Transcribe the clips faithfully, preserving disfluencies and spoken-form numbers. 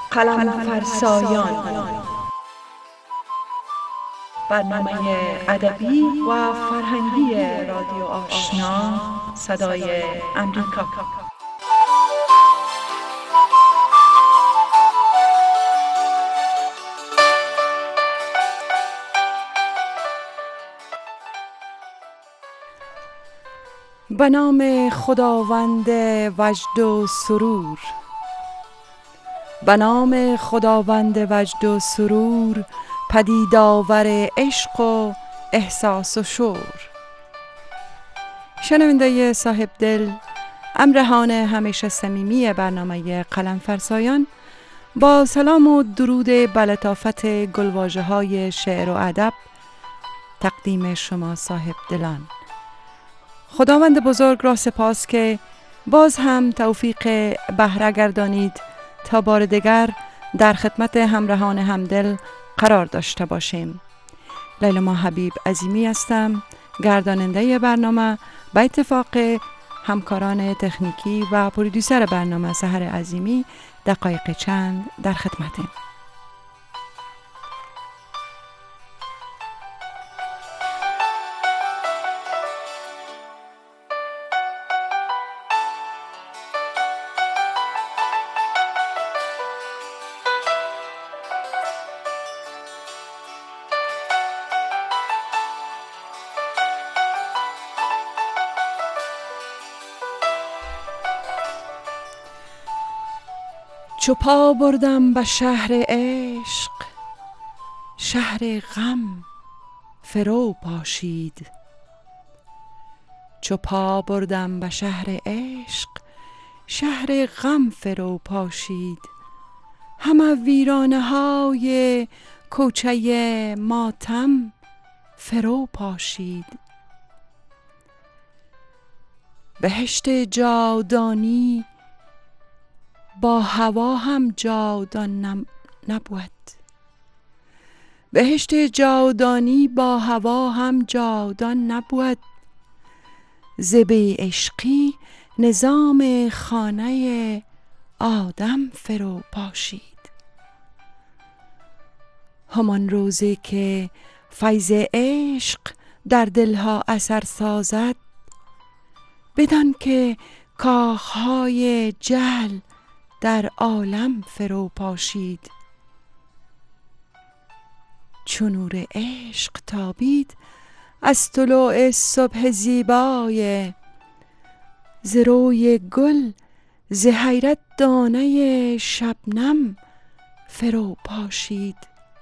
قلم فرسایان، برنامه ادبی و فرهنگی رادیو آشنا صدای امریکا. به نام خداوند وجد و سرور، به نام خداوند وجد و سرور، پدید آور عشق و احساس و شور. شنونده صاحب دل، همراهان همیشه صمیمی برنامه قلم فرسایان، با سلام و درود به لطافت گلواژه های شعر و ادب تقدیم شما صاحب دلان. خداوند بزرگ را سپاس که باز هم توفیق بهره گردانید تا بار دیگر در خدمت همراهان همدل قرار داشته باشیم. لیلا حبیب عظیمی هستم، گرداننده برنامه. به اتفاق همکاران تکنیکی و پرودوسر برنامه سحر عظیمی دقایق چند در خدمتیم. چو پا بردم به شهر عشق، شهر غم فرو پاشید. چو پا بردم به شهر عشق، شهر غم فرو پاشید. همه ویرانه های کوچه ماتم فرو پاشید. بهشت جاودانی با هوا هم جاودان نبود. بهشت جاودانی با هوا هم جاودان نبود. ز بی عشقی نظام خانه آدم فرو پاشید. همان روزی که فیض عشق در دلها اثر سازد، بدان که کاخهای جهل در عالم فرو پاشید. چو نور عشق تابید از طلوع صبح زیبای، ز روی گل ز حیرت دانه شبنم فرو پاشید.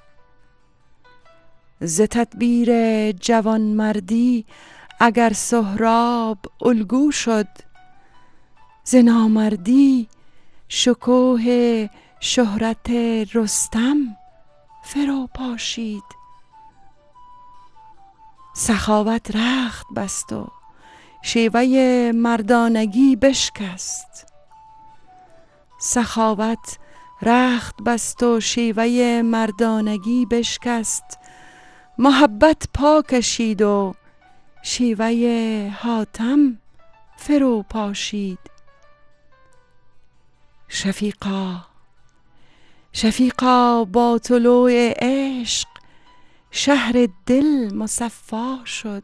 ز تدبیر جوانمردی اگر سهراب الگو شد، ز نامردی شکوه شهرت رستم فرو پاشید. سخاوت رخت بست و شیوه مردانگی بشکست. سخاوت رخت بست و شیوه مردانگی بشکست. محبت پا کشید و شیوه حاتم فرو پاشید. شفیقا شفیقا با طلوع عشق شهر دل مصفا شد.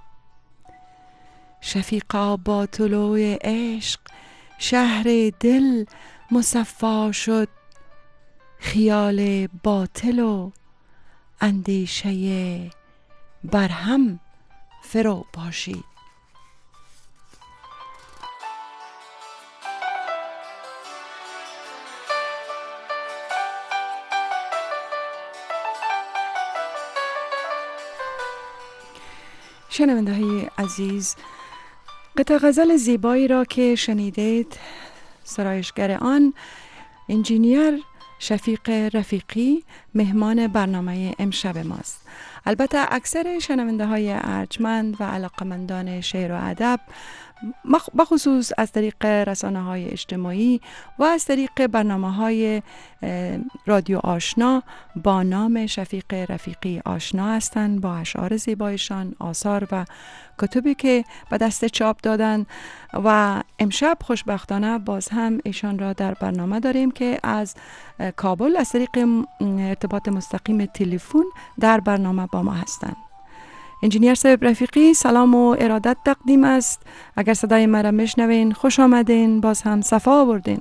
شفیقا با طلوع عشق شهر دل مصفا شد. خیال باطل و اندیشه برهم فرو پاشید. شنونده های عزیز، قطعه غزل زیبایی را که شنیدید سرایشگر آن انجینیر شفیق رفیقی مهمان برنامه امشب ماست. البته اکثر شنونده های ارجمند و علاقمندان شعر و ادب بخصوص از طریق رسانه های اجتماعی و از طریق برنامه های رادیو آشنا با نام شفیق رفیقی آشنا هستند با اشعار زیبایشان، آثار و کتبی که به دست چاپ دادن و امشب خوشبختانه باز هم ایشان را در برنامه داریم که از کابل از طریق ارتباط مستقیم تلفن در برنامه با ما هستند. انجینیر صاحب رفیقی، سلام و ارادت تقدیم است. اگر صدای مرا میشنوین خوش آمدین، باز هم صفا آوردین.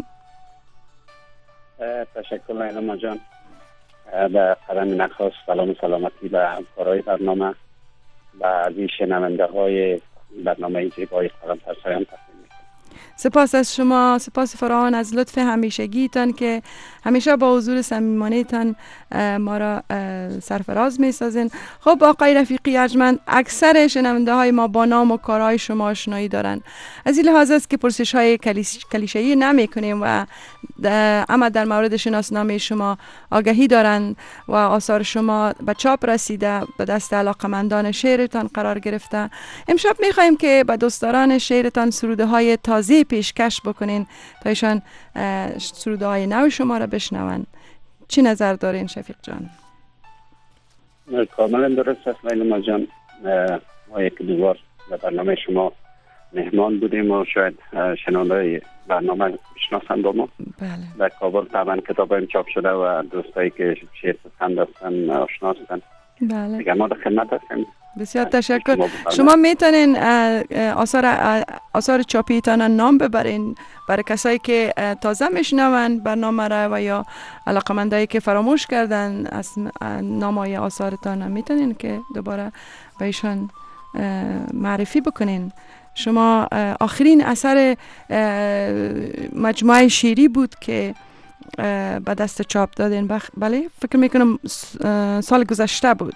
تشکر لیلا جان. به قدم نخواست سلام و سلامتی به همکارای برنامه و عزیز شنونده های برنامه زیبای قلم فرسایان تقدیم میکنم. سپاس از شما، سپاس فراوان از لطف همیشگیتان که همیشه با حضور صمیمانه‌تان ما را سرفراز می‌سازین. خب آقای رفیقی ارجمند، اکثر شنونده های ما با نام و کارهای شما آشنایی دارن. از این لحاظ است که پرسش های کلیشه‌ای نمی کنیم و اما در مورد شناسنامه شما آگهی دارند و آثار شما به چاپ رسیده، به دست علاقمندان شعرتان قرار گرفته. امشب می‌خوایم که به دوستداران شعرتان سروده های تازه پیشکش بکنین تا ایشان سروده های نو شما را بشنون. چی نظر دارین شفیق جان؟ کاملا درست است لیلا جان. ما یک دوبار در برنامه شما مهمان بودیم و شاید شنونده برنامه بشناسند با ما. بله. در کابل طبعا کتاب هم چاپ شده و دوستایی که شعر پسند هستن آشنا هستن. بله. دیگه ما در خدمت هستیم. بسیار تشکر. شما میتونین آثار آثار چاپیتان نام ببرین برای کسایی که تازه میشنون برنامه را و یا علاقمندایی که فراموش کردن از نامای آثارتان، میتونین که دوباره به ایشان معرفی بکنین. شما آخرین اثر مجموعه شعری بود که به دست چاپ دادین، بله فکر میکنم سال گذشته بود.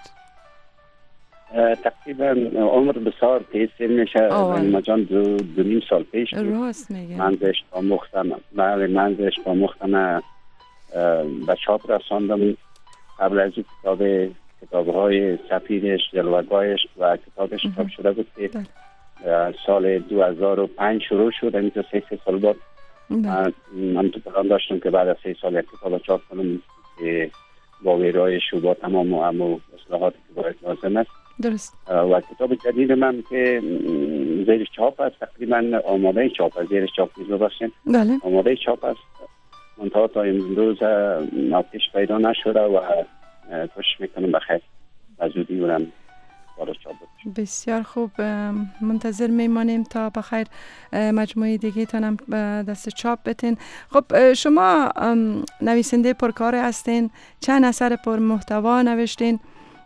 تقریبا عمر بسیار تیز میشه لیلا جان. دو, دو نیم سال پیش راست میگه من زشت آموختم. بله من زشت آموختم به چاپ رساندم. قبل از این کتاب کتاب‌های سفیرش، جلوه‌گاهش و کتابش چاپ شده بود که سال دو هزار و پنج شروع شد. این تا سه سه سال بعد من تو پلان داشتم که بعد از سه سال یک کتاب چاپ کنم که با ویرایش و با تمام و همو اصلاحاتی که باید لازم است. درست. و کتاب جدید من که زیرش چاپ است، تقریبا آماده چاپ است. زیرش چاپ نیست ببخشید. بله. آماده چاپ است. منتها تا امروز نوتیش پیدا نشده و کوشش میکنم بخیر از زودی اونم بارش چاپ بشه. بسیار خوب، منتظر میمانیم تا بخیر مجموعه دیگه تانم دست چاپ بتین. خب شما نویسنده پرکار هستین، چند اثر پر محتوا نوشتین.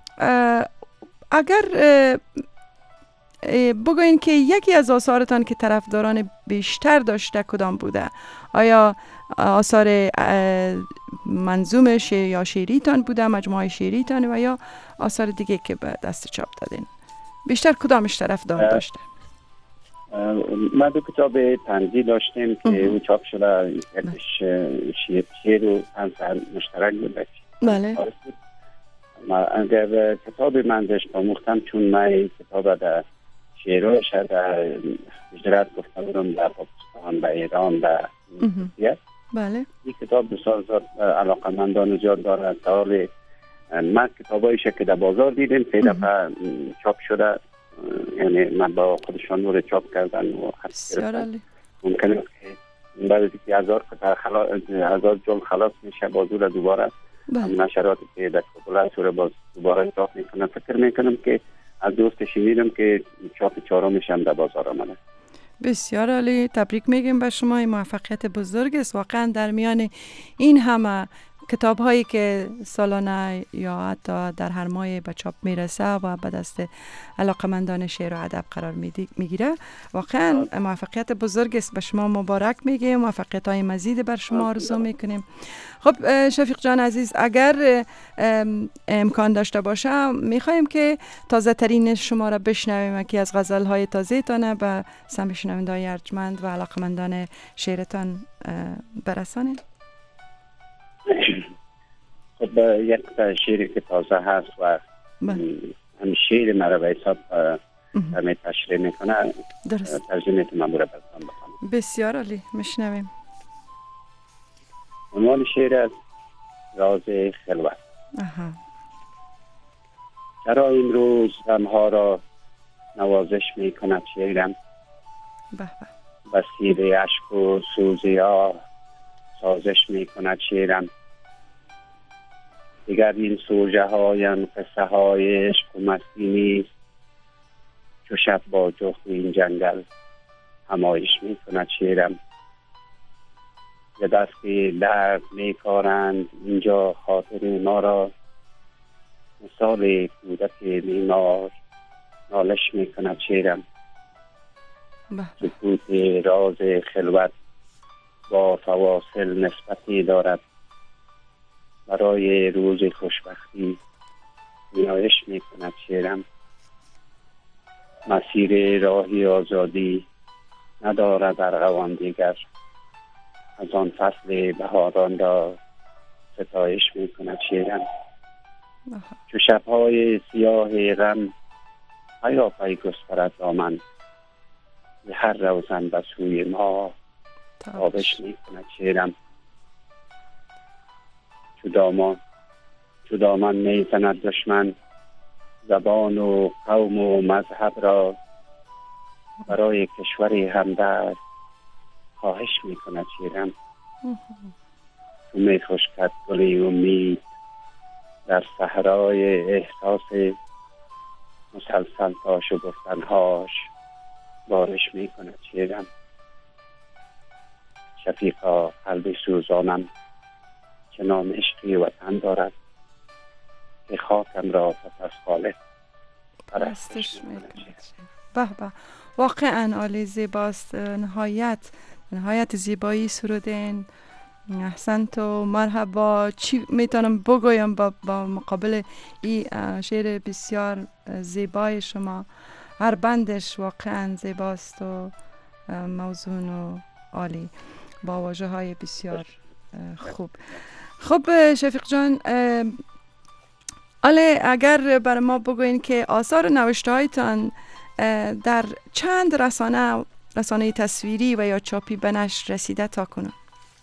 اگر بگوین که یکی از آثارتان که طرفداران بیشتر داشته کدام بوده؟ آیا آثار منظوم شعر یا شعریتان بوده، مجموعه شعریتان، و یا آثار دیگه که به دست چاپ دادین؟ بیشتر کدامش طرفدار داشته؟ ما دو کتاب طنزی داشتیم که او چاپ شده. یکیش شعر شعر و طنز مشترک بود. بله. ما اگر کتاب من زشت آموختم، چون من کتاب در شعرهایش در هجرت گفته بودم در پاکستان، در ایران، در ترکیه. بله. این کتاب بسیار زیاد علاقمندان زیاد داره. تا حال من کتابایش که در بازار دیدیم سه دفعه چاپ شده، یعنی من با خودشان نور چاپ کردن و بسیار ممکنه که بعد از اینکه هزار خلاص هزار جلد خلاص میشه بازور دوباره هم نشراتی که در کابل هست رو باز دوباره چاپ میکنم. فکر میکنم که از دوست شنیدم که چاپ چهارمش هم در بازار آمده. بسیار عالی، تبریک میگیم به شما. موفقیت بزرگ است واقعا در میان این همه کتاب هایی که سالانه یا حتی در هر ماه به چاپ میرسه و به دست علاقمندان شعر و ادب قرار میگیره. واقعا موفقیت بزرگ است، به شما مبارک میگیم، موفقیت های مزید بر شما آرزو میکنیم. خب شفیق جان عزیز، اگر امکان داشته باشه میخوایم که تازه ترین شما را بشنویم، یکی از غزل های تازه تانه به سمع شنوندگان ارجمند و علاقمندان شعرتان برسانید. خب یک شعری که تازه هست و هم شعر مرا به حساب همه تشریح میکنه. ترجمه من برای براتون بخونم. بسیار عالی، میشنویم. عنوان شعر از راز خلوت. چرا امروز غمها را نوازش میکند شعرم؟ بسیده اشک و سوزی ها سازش میکند شعرم. دیگر این سوژه هایم قصه های عشق و مستی نیست. چو شب با جغد این جنگل همایش میکند شعرم. ز دست درد میکارند اینجا خاطر ما را. مثال کودک بیمار نالش میکند شعرم. سکوت راز خلوت با فواصل نسبتی دارد. برای روز خوشبختی نیایش میکند شعرم. مسیر راهی آزادی ندارد ارغوان دیگر. از آن فصل بهاران را ستایش میکند شعرم. چو شبهای سیاه غم پیاپی گسترد دامن. به هر روزن به سوی ما تابش میکند شعرم. چو دامان چو دامن میزند دشمن زبان و قوم و مذهب را. برای کشوری همدرد خواهش میکند شعرم. تو میخشکد گلی امید در صحرای احساس. مسلسل تا شگفتنهاش بارش میکند شعرم. شفیقا قلب سوزانم چنان عشقی وطن دارد. که خاکم را پس از خالق پرستش میکند. به به، واقعا عالی، زیباست. نهایت نهایت زیبایی سرودین. احسنت و مرحبا. چی میتونم بگویم با, با مقابل این شعر بسیار زیبای شما؟ هر بندش واقعا زیباست و موزون و عالی با واژه های بسیار خوب. خب شفیق جان، آله اگر بر ما بگوین که آثار نوشته هایتان در چند رسانه رسانه تصویری و یا چاپی به نشر رسیده تا کنون؟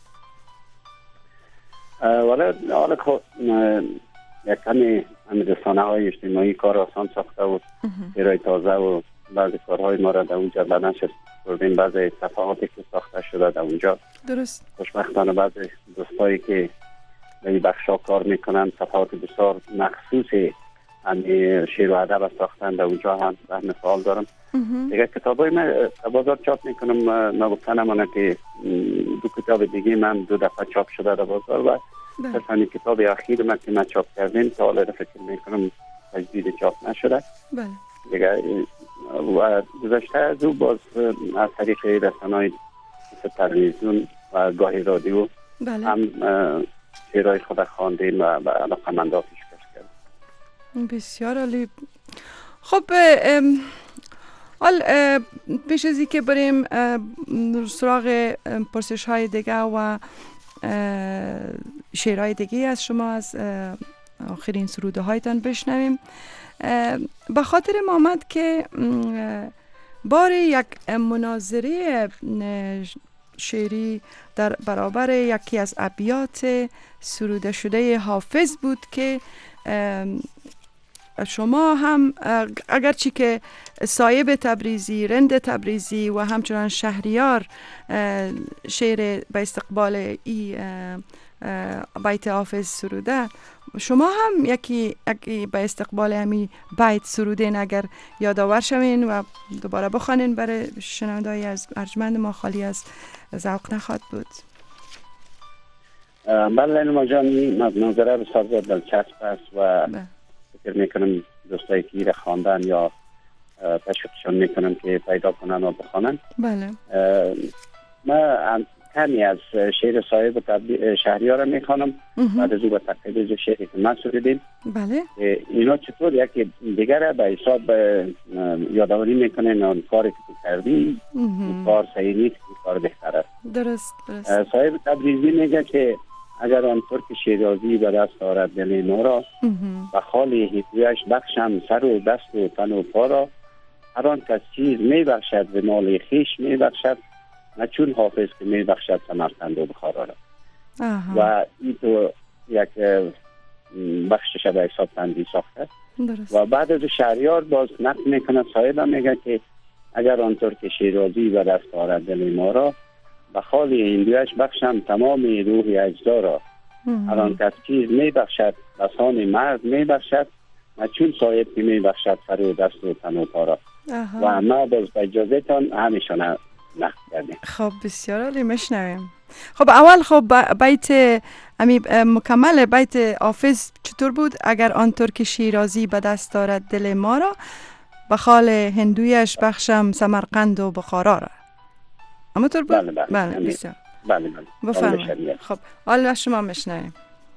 والا حالا یک کمی رسانه های اجتماعی کار آسان ساخته و ارائه تازه و بعضی کارهای ما را در اونجا به نشر بردیم. بعضی صفحاتی که ساخته شده در اونجا درست خوشبختانه بعضی دوستایی که به این بخشا کار میکنن صفحات بسیار مخصوصی همین شعر و ادب ساختن در اونجا هم به مثال دارم. دیگه کتابای من بازار چاپ میکنم. نگفتنمونه که دو کتاب دیگه من دو دفعه چاپ شده در بازار و مثلا کتاب اخیر من که من چاپ کردیم تا حالا فکر میکنم تجدید چاپ نشده. بله. دیگه و گذشته از او باز از طریق رسانه‌های مثل تلویزیون و گاهی رادیو بله. هم شعرهای خود خواندیم و به علاقه‌مندان پیشکش کردیم. بسیار عالی. خب حال پیش از اینکه بریم سراغ پرسش های دیگه و شعرهای دیگه از شما از آخرین سروده هایتان بشنویم، به خاطر ما آمد که بار یک مناظره شعری در برابر یکی از ابیات سروده شده حافظ بود که شما هم اگرچه که صایب تبریزی، رند تبریزی و همچنان شهریار شعر به استقبال ای بیت حافظ سروده، شما هم یکی یکی به استقبال همین بیت سرودین. اگر یادآور شوین و دوباره بخوانین برای شنونده‌های از ارجمند ما خالی از ذوق نخواهد بود. بله نما جان، این مناظره بسیار دلچسب است و فکر میکنم دوستایی که ایره خواندن یا تشویقشان میکنم که پیدا کنن و بخوانن. بله. من کمی از شعر صاحب شهریار میخوانم بعد از او به تقلید شعری که من سرودیم. بله. اینا چطور یکی دیگر به حساب یادآوری میکنن اون کاری که تو کردی کار صحیح نیست، کار بهتر است. درست درست. صاحب تبریزی میگه که اگر آن ترک شیرازی به دست آرد دل ما را و خال هیتویش بخشم سر و دست و تن و پا را. هر آن کس چیز می بخشد به مال خیش می بخشد، نه چون حافظ که می بخشد سمرقند و بخارا را. و این تو یک بخشش به حساب تندی ساخته درست. و بعد از شهریار باز نقل میکنه، صاحب میگه که اگر آنطور که شیرازی به دست آرد دل ما را، به خال هندویش بخشم تمام روح اجزا را. هر آن کس چیز می بخشد بسان مرد می بخشد، نه چون صاحب که می بخشد سر و دست و تن و پا را. و ما باز با اجازه تان همیشانه نقل کردیم. خب بسیار عالی، میشنویم. خب اول خب بیت امی مکمل بیت حافظ چطور بود؟ اگر آنطور که شیرازی به دست دارد دل ما را، به خال هندویش بخشم سمرقند و بخارا را. اما طور بود؟ بله بله. بله بسیار. بله بله. بفرمایید. خب حالا شما میشنویم.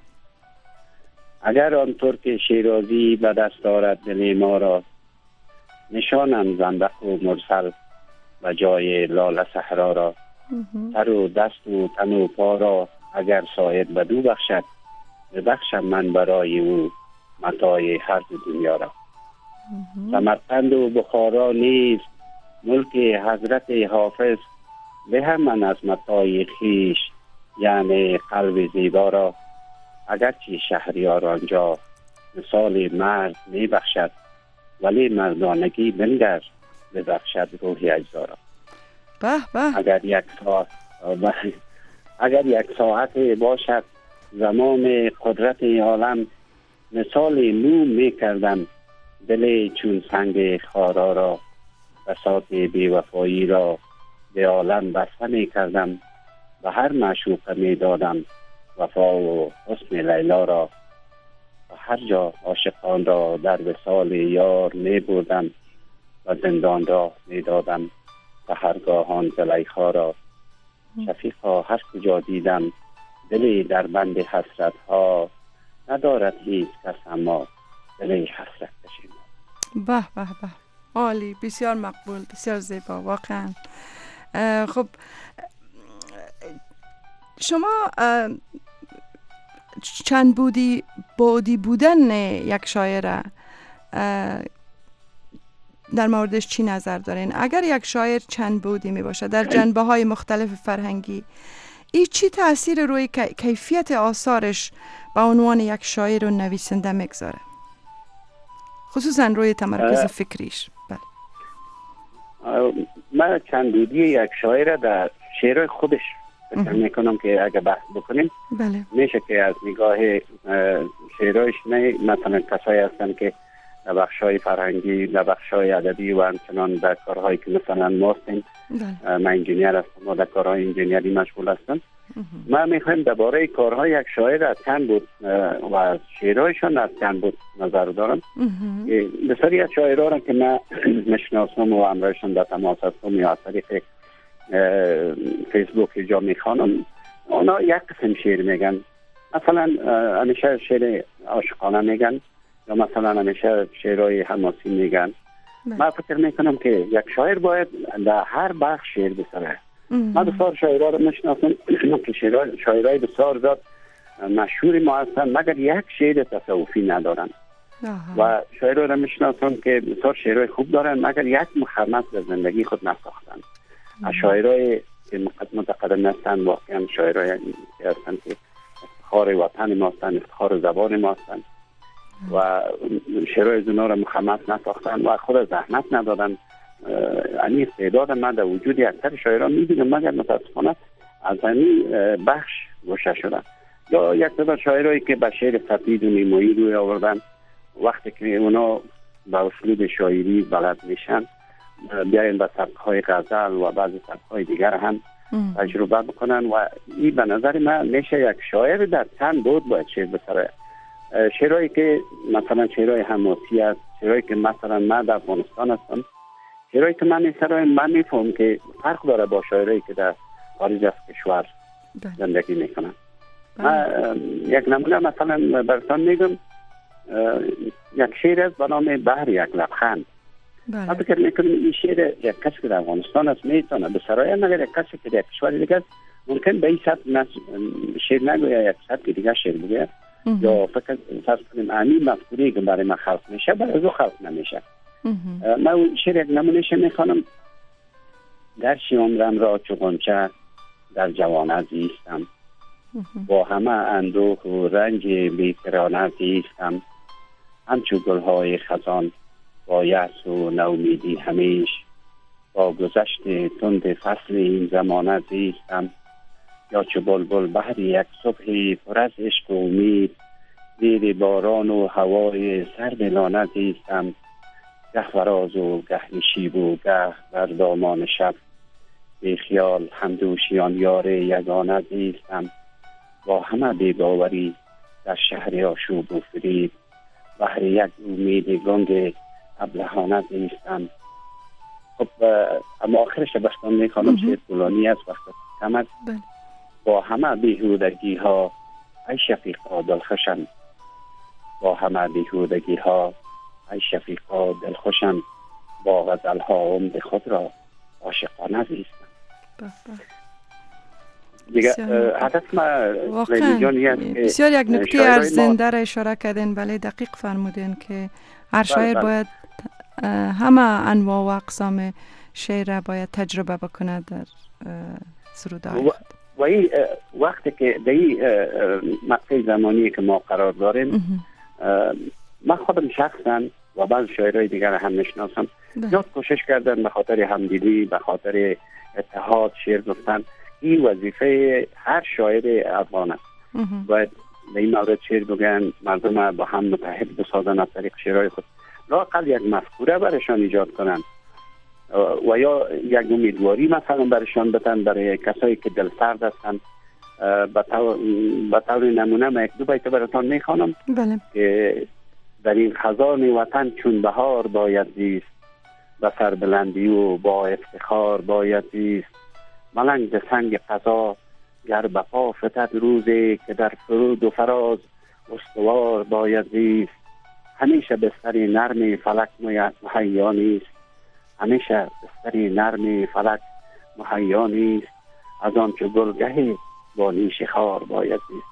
اگر آنطور که شیرازی به دست دارد دل ما را، نشانم زنبق و مرسل و جای لاله صحرا را. سر و دست و تن و پا را اگر صاحب بدو بخشد، ببخشم من برای او متاع هر دو دنیا را. سمرقند و بخارا نیز ملک حضرت حافظ، به هم من از متاع خیش یعنی قلب زیبا را. اگرچه شهریار آنجا مثال مرد می بخشد، ولی مردانگی بنگر ببخشد روحی اجزا را. به به. اگر یک ساعت اگر یک ساعت باشد زمان قدرت عالم، مثال موم می کردم دل چون سنگ خارا را. بساط بی وفایی را به عالم بسته می کردم، و هر معشوقه می دادم وفا و حسن لیلا را. و هر جا عاشقان را در وصال یار می بردم، و زندان را می دادم و هرگاهان زلیخا را. شفیقا هر کجا دیدم دلی در بند حسرت ها، ندارد هیچ کس اما دلی حسرت کشیما. به به به، عالی، بسیار مقبول، بسیار زیبا واقعا. خب شما چند بودی بودی بودن یک شاعر در موردش چی نظر دارین؟ اگر یک شاعر چند بودی می باشه در جنبه های مختلف فرهنگی، این چی تأثیر روی کیفیت آثارش به عنوان یک شاعر و نویسنده میگذاره، خصوصا روی تمرکز فکریش؟ بله. من چند بودی یک شاعر در شعر خودش فکر میکنم که اگه بحث بکنیم بله. میشه که از نگاه شعرهایش، نه مثلا کسایی هستن که در بخشای فرهنگی، در بخشای ادبی و همچنان در کارهایی که مثلا ما هستیم، من انجینیر هستم و در کارهای انجینیری مشغول هستم. من میخوایم درباره کارهای یک شاعر از چند بود و شعرهایشان از چند بود نظر دارم. بسیاری از شاعرها را که من مشناسم و همراهشان در تماس هستم یا از طریق فیسبوک جا میخوانم، اونا یک قسم شعر میگن، مثلا همیشه شعر عاشقانه میگن یا مثلا همیشه شعرهای حماسی میگن. من فکر میکنم که یک شاعر باید در هر بخش شعر بسره. من بسیار شاعرها رو میشناسم که شاعرهای بسیار زیاد مشهور ما هستن مگر یک شعر تصوفی ندارن. و شاعرها رو میشناسم که بسیار شعرهای خوب دارن مگر یک مخمس به زندگی خود نساختن. شاعرهای که متقدم هستن واقعا شاعرهای هستن که افتخار وطن ما هستن، افتخار زبان ما هستن و شعرهای زنا رو مخمس نساختن و خود زحمت ندادن. یعنی استعداد من در وجود اکثر شاعران میبینم مگر متاسفانه از همین بخش گوشه شدن. یا یک تعداد شاعرایی که به شعر سفید و نیمایی روی آوردن، وقتی که اونا به اسلوب شاعری بلد میشن بیاین به سبک‌های غزل و بعضی سبک‌های دیگر هم تجربه بکنن و این به نظر من میشه یک شاعر در چند بود باید شعر بسره. شعرهایی که مثلا شعرهای حماسی است، شعرهایی که مثلا من در افغانستان هستم، شعرهایی که من میسرم من میفهم که فرق داره با شاعرهایی که در خارج از کشور زندگی میکنن. من یک نمونه مثلا براتون میگم، یک شعر است به نام بحر یک لبخند. من فکر میکنم این شعر یک کسی که در افغانستان است میتونه به سرایه، مگر یک کسی که در کشور دیگه است ممکن به این سبک شعر نگوید، یک سبک دیگه شعر بگوید یا فکر فرض کنیم امی مفکوری که برای من خلق میشه برای او خلق نمیشه. من اون شعر یک نمونهش میخوانم. در شی عمرم را چو غنچه در جوانه زیستم، با همه اندوه و رنج بیکرانه زیستم، همچو گلهای خزان با یأس و نومیدی همیش، با گذشت تند فصل این زمانه زیستم، یا چو بلبل بهر یک صبح پر از عشق و امید، زیر باران و هوای سرد لانه زیستم، گه فراز و گه نشیب و گه بر دامان شب، بی خیال همدوشیان یار یگانه زیستم، با همه بی‌باوری در شهر آشوب و فریب، بهر یک امید گنگ ابلهانه زیستم. خب اما آخرش بستان میخوانم شعر طولانی است، وقت کم است. با همه بیهودگی ها ای شفیقا دلخوشم، با همه بیهودگی ها ای شفیقا دلخوشم، با غزل ها عمر خود را عاشقانه زیستم. دیگه حدث ما واقعا بسیار یک نکته ارزنده را اشاره کردین. بله دقیق فرمودین که هر شاعر باید همه انواع و اقسام شعر را باید تجربه بکنه در سرودهای خود. و این وقتی که در این مقطع زمانی که ما قرار داریم، من خودم شخصا و بعض شاعرای دیگر هم میشناسم زیاد کوشش کردن به خاطر همدلی، به خاطر اتحاد شعر گفتن. این وظیفه هر شاعر افغان است. باید به این مورد شعر بگن، مردم با هم متحد بسازن از طریق شعرهای خود، لااقل یک مفکوره برشان ایجاد کنن و یا یک امیدواری مثلا برشان بدن برای کسایی که دلسرد هستند. به طور نمونه من یک دو بیت براتان میخوانم. بله. که در این خزان وطن چون بهار باید زیست، به سربلندی و با افتخار باید زیست، ملنگ به سنگ قضا گر بپا فتد روزی، که در فرود و فراز استوار باید زیست، همیشه بستر نرم فلک مهیا نیست، همیشه بستر نرم فلک مهیا نیست، از آن چو گلگه با نیش خار باید زیست.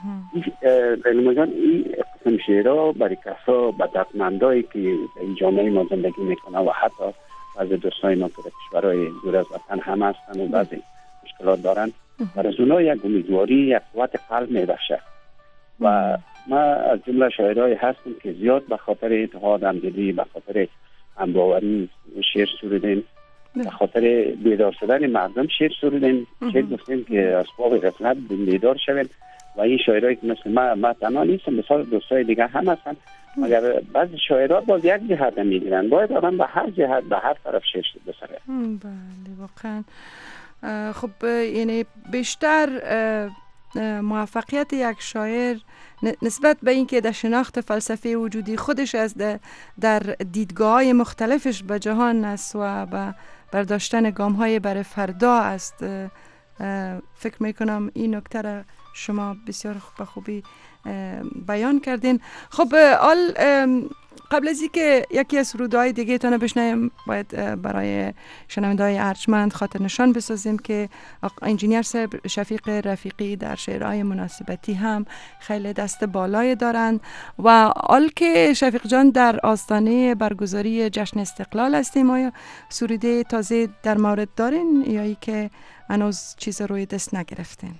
این قسم شعرها برای کسا به دردمندایی که این جامعه ما زندگی میکنه و حتی بعضی دوستای ما که در کشورهای دور از وطن هم هستن و بعضی مشکلات دارن، برای اونا یک امیدواری، یک قوت قلب میبخشه. و ما از جمله شاعرای هستیم که زیاد به خاطر اتحاد همدلی، به خاطر همباوری شعر سرودیم، به خاطر بیدار شدن مردم شعر سرودیم، شعر گفتیم که اسباب غفلت بیدار شویم. و این شاعرایی که مثل ما ما تنها نیستم، مثال دوستای دیگه هم هستن، مگر بعضی شاعرها باز یک جهت میگیرن، باید آدم به هر جهت به هر طرف شعر بسره. بله واقعا. خب یعنی بیشتر موفقیت یک شاعر نسبت به اینکه در شناخت فلسفه وجودی خودش از در دیدگاه‌های مختلفش به جهان است و به برداشتن گام‌های برای فردا است. فکر میکنم این نکته را شما بسیار به خوبی بیان کردین. خب آل قبل از اینکه یکی از سرودهای دیگه تانو بشنویم، باید برای شنونده‌های ارجمند خاطر نشان بسازیم که انجینیر صاحب شفیق رفیقی در شعرهای مناسبتی هم خیلی دست بالای دارند و آل که شفیق جان در آستانه برگزاری جشن استقلال هستیم، آیا سروده تازه در مورد دارین یا ای که هنوز چیز روی دست نگرفتین؟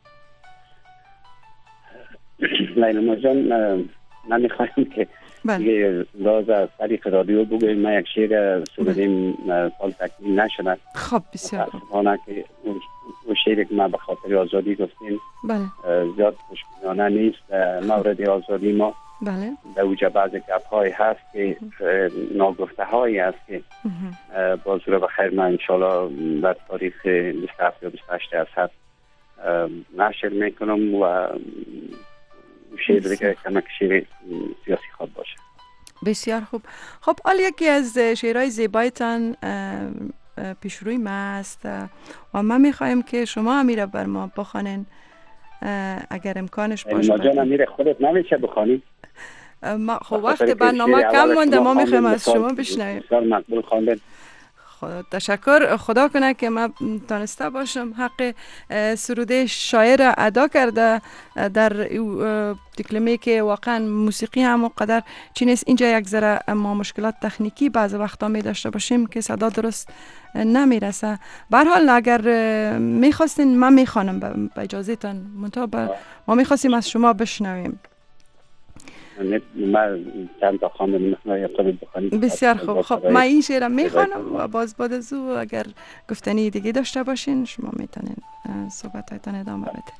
لیلا جان، من میخوایم که دیگه راز از طریق رادیو بگویم. ما یک شعر سرودیم سال تکمیل نشده. خب بسیار متاسفانه که اون شعری که ما به خاطر آزادی گفتیم بله زیاد خوشبینانه نیست. مورد آزادی ما بله در اوجه بعض گپ های هست که ناگفته هایی هست که باز رو بخیر ما انشالله در تاریخ بیست و هفت یا بیست و هشت اسد نشر میکنم و شعر دیگه کمک شعر سیاسی خواد باشه. بسیار خوب. خب حال یکی از شعرهای زیبایتان پیشروی ما است و ما میخوایم که شما امیره بر ما بخوانین اگر امکانش باشه. ما جان امیره خودت نمیشه بخوانی؟ ما خب وقت برنامه کم مونده، ما میخوایم از شما بشنویم. بسیار مقبول خواندن. خدا تشکر. خدا کنه که من تانسته باشم حق سروده شاعر ادا کرده در تکلمه که واقعا موسیقی هم قدر چی نیست. اینجا یک ذره ما مشکلات تکنیکی بعض وقتا می داشته باشیم که صدا درست نمیرسه. به هر حال اگر میخواستین من میخوانم به اجازه تان، منتها ما میخواستیم از شما بشنویم. من چند تا خواندم بخوانید. بسیار خوب. خب من این شعر میخوانم و باز بعد از او اگر گفتنی دیگه داشته باشین شما میتونین صحبتایتان ادامه بده.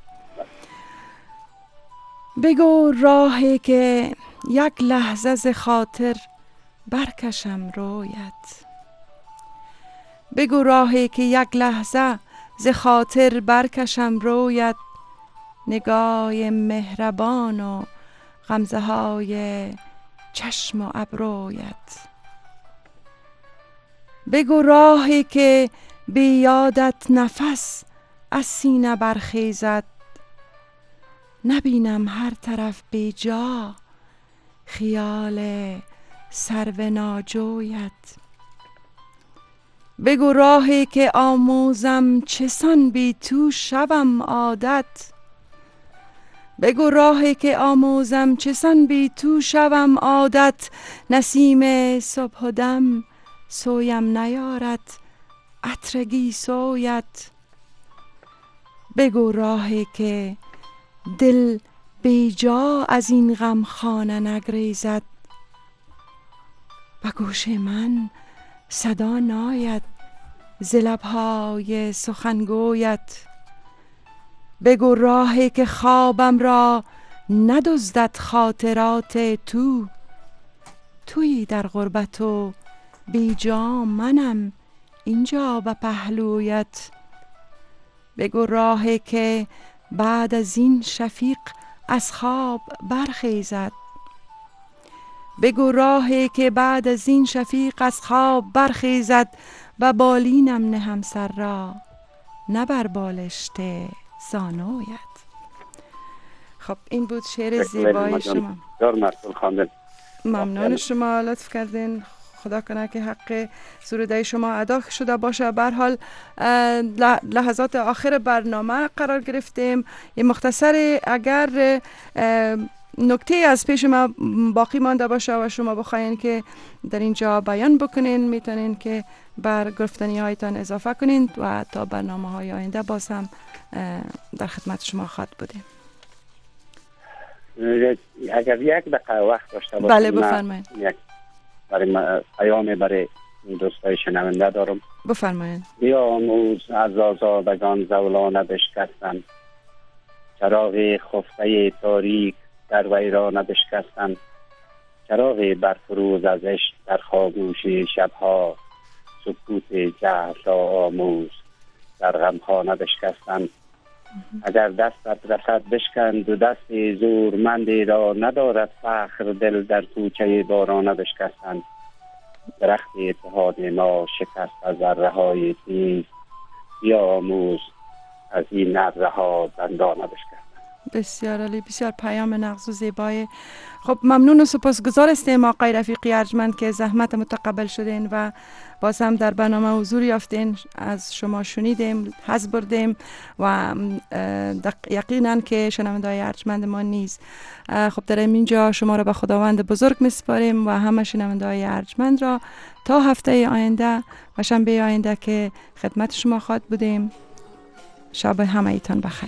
بگو راهی که یک لحظه ز خاطر برکشم رویت، بگو راهی که یک لحظه ز خاطر برکشم رویت، نگاه مهربان و غمزه های چشم و ابرویت. بگو راهی که بی یادت نفس از سینه برخیزد، نبینم هر طرف بی جا خیال سرو ناجویت. بگو راهی که آموزم چسان بی تو شوم عادت، بگو راهی که آموزم چسان بی تو شوم عادت، نسیم صبح و دم سویم نیارد عطرگی سویت. بگو راهی که دل بی جا از این غم خانه نگریزد، به گوش من صدا ناید ز لب‌های سخنگویت. بگو راهی که خوابم را ندزدد خاطرات تو، تویی در غربت و بی جا منم اینجا به پهلویت. بگو راهی که بعد از این شفیق از خواب برخیزد، بگو راهی که بعد از این شفیق از خواب برخیزد، به بالینم نهم سر را نه بر بالشت زانویت. خب این بود شعر زیبای شما. ممنون شما لطف کردین. خدا کنه که حق سروده شما ادا شده باشه. به هر حال لحظات آخر برنامه قرار گرفتیم. یه مختصر اگر نکته از پیش ما باقی مانده باشه و شما بخواین که در اینجا بیان بکنین، میتونین که بر گفتنی هایتان اضافه کنین و تا برنامه های آینده باز هم در خدمت شما خواهد بودیم. اگر یک دقیقه وقت داشته باشم. بله بفرمایید. یک برای پیام برای دوستای شنونده دارم. بفرمایید. بیاموز از آزادگان زولانه بشکستن، چراغ خفته تاریک در ویرانه بشکستن، چراغ برفروز از عشق در خاموشی شبها، سکوت جهل را آموز در غمخانه بشکستن. اگر دستت رسد بشکن دو دست زورمندی را، ندارد فخر دل در کوچه بارانه بشکستن. درخت اتحاد ما شکست از ذره های تیز، بیاموز از این نذره ها دندانه بشکستن. بسیار عالی، بسیار پیام نغز و زیبای. خب ممنون و سپاسگزار هستیم آقای رفیقی ارجمند که زحمت متقبل شدین و باز هم در برنامه حضور یافتین. از شما شنیدیم، حظ بردیم و یقینا که شنونده‌های ارجمند ما نیز. خب در اینجا شما را به خداوند بزرگ میسپاریم و همه شنونده‌های ارجمند را تا هفته آینده و شنبه آینده که خدمت شما خواهد بودیم. شب همه ایتان بخیر.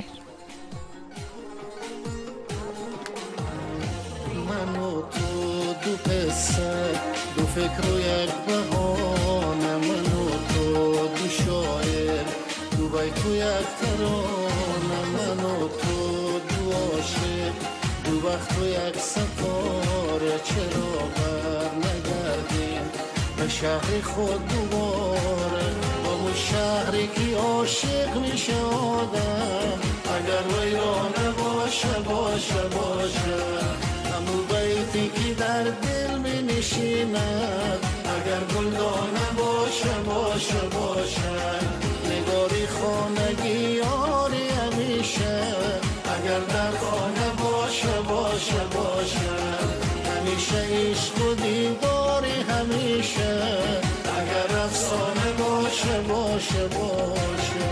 دو فکر و یک بهانه، من و تو دو شاعر، دو بیت و یک ترانه، من و تو دو عاشق، دو وقت و یک سفاره. چرا بر نگردیم به شهر خود دوباره، با اون شهری که عاشق میشه آدم، اگر ویرانه باشه باشه باشه. همون بیتی که در دل می نشیند، اگر گلدانه باشه باشه باشه. نگاری خانگی یاری همیشه، اگر در خانه باشه باشه باشه. همیشه عشق و دیداری همیشه، اگر افسانه باشه باشه باشه باشه.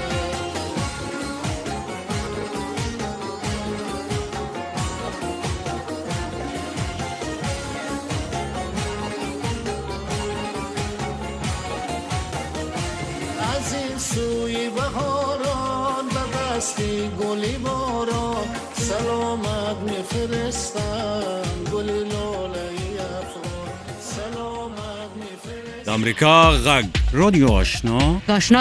از این سوی بهاران به دستی گلی باران سلامت میفرستم گلی لاله افغان سلامت میفرستم. امریکا غږ رادیو آشنا آشنا